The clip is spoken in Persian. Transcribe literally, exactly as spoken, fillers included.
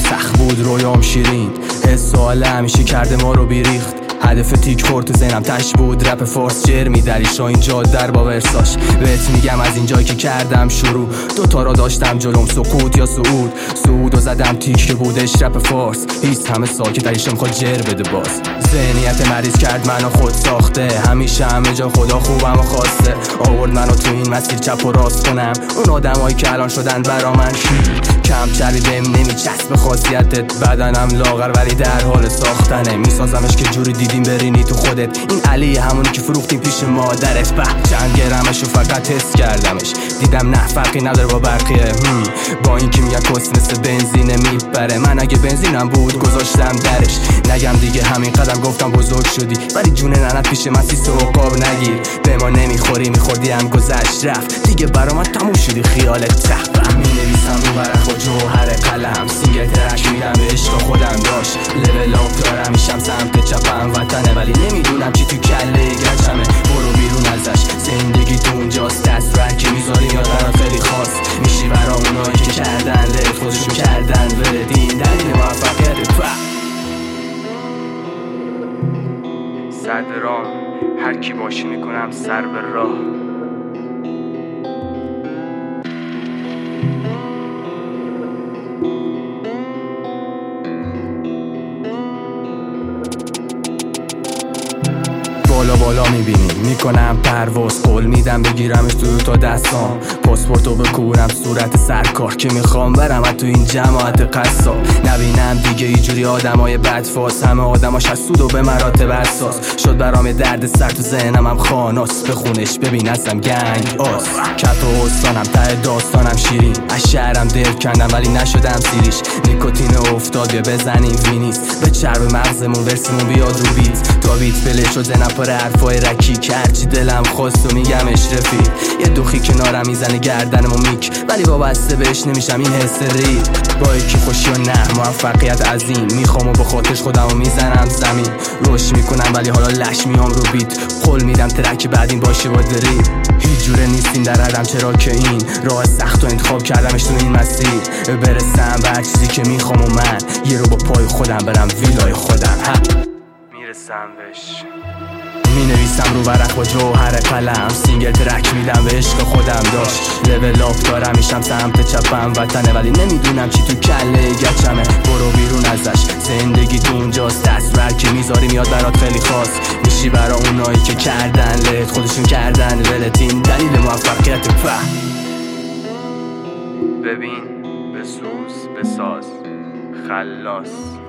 سخت بود رویام شیرین، حس و حال همیشه کرده ما رو بیریخت. هدف تیک خورد تو ذهنم تش بود، رپ فارس شعر میدریش و اینجا در با ورساش. بهت میگم از اینجایی که کردم شروع، دوتا را داشتم جلوم، سکوت یا صعود. صعود و زدم تیک که بودش رپ فارس، هیست همه ساکت علیشم میخواد جر بده باز. ذهنیت مریض کرد منو خود ساخته، همیشه همه جا خدا خوبم و خواسته. آورد منو تو این مسیر چپ و راست کنم، اون آدمایی که الان شدن برا من کم چربی بهم نمیچسب خاصیتت. بدنم لاغر ولی در حال ساختنه، میسازمش که جوری دیدیم برینی تو خودت. این علی همونی که فروختیم پیش مادرت، به چند گرمش و فقط حس کردمش، دیدم نه فرقی نداره با بقیه. با این که میگن کس مثل بنزینه میپره، من اگه بنزینم بود گذاشتم درش. نگم دیگه همین قدم گفتم بزرگ شدی، ولی جون ننت پیش من سیس و عقاب نگیر. به ما نمیخوری میخوردی هم گذشت رفت دیگه، برام تموم شدی خیالت تخت. مینویسم رو ورق و جوهر قلم، سینگل ترک میدم به عشق خودم داشت. لول آپ دارم میشم سمت چپم وطنه، ولی نمیدونم چی تو کله گچمه. برو بیرون ازش، زندگی تو اونجاست، تصویر که میذاری یاد برات خیلی خاص میشی برا اونایی که کردن لت خودشون کردن ولد. این دلیل موفقیت صد راه، هر کی باشی میکنم سر به راه. بالا بالا میبینی میکنم پرواز، قول میدم بگیرمش تو تا دستام. پاسپورتو بکورم صورت سرکار که میخوام برم تو این جماعت قصاب. نبینم دیگه اینجوری آدمای بدفاس، همه آدماش از سود و به مراتب اساس. شد برام درد سر تو ذهنم هم خاناس، بخونش ببین ازم گنگ آس. کت و استانم ته داستانم شیرین، از شهرم دل کندم ولی نشدم سیریش. نیکوتین افتاد بیا بزنیم وینیس، به چرب مغزمون ورسیمون بیاد رو بیت. تا بیت فلش شد ذهنم پر حرفای رکی، که هرچی دلم خواست و میگم اشرفی. یه دوخی کنارم میزنه گردنمو میک، ولی وابسته بهش نمیشم این هستری. با یکی خوشی و نه موفقیت عظیم، میخوام و به خاطرش خودمو میزنم زمین. روش میکنم ولی حالا لش میام رو بیت، قول میدم ترک بعدین باشه با دری. هیچ جوره نیستین در حدم، چرا که این راه سخت و انتخاب کردمش تو این مسیر. برسم به هر چیزی که میخوام و من یه رو با پای خودم برم ویلای خودم. میرسم بهش، مینویسم رو ورق با جوهر قلم، سینگل ترک میدم به عشق خودم داشت. لول آپ دارم میشم سمت چپم وطنه، ولی نمیدونم چی تو کله گچمه. برو بیرون ازش، زندگی تو اونجاست، تصویر که میذاری میاد برات خیلی خاص میشی برا اونایی که کردن لت خودشون کردن ولت. این دلیل موفقیت په. ببین بسوز بساز خلاص.